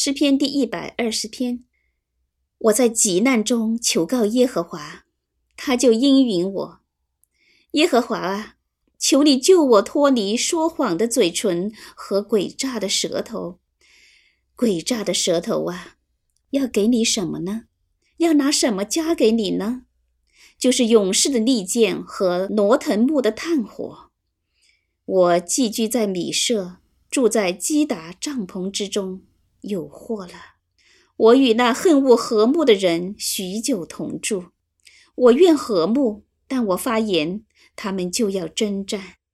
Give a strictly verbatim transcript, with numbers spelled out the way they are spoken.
诗篇第一百二十篇。我在急难中求告耶和华，他就应允我。耶和华啊，求你救我脱离说谎的嘴唇和诡诈的舌头。诡诈的舌头啊，要给你什么呢？要拿什么加给你呢？就是勇士的利剑和挪藤木的炭火。我寄居在米舍，住在基达帐篷之中，有祸了。我与那恨恶和睦的人许久同住。我愿和睦，但我发言，他们就要征战。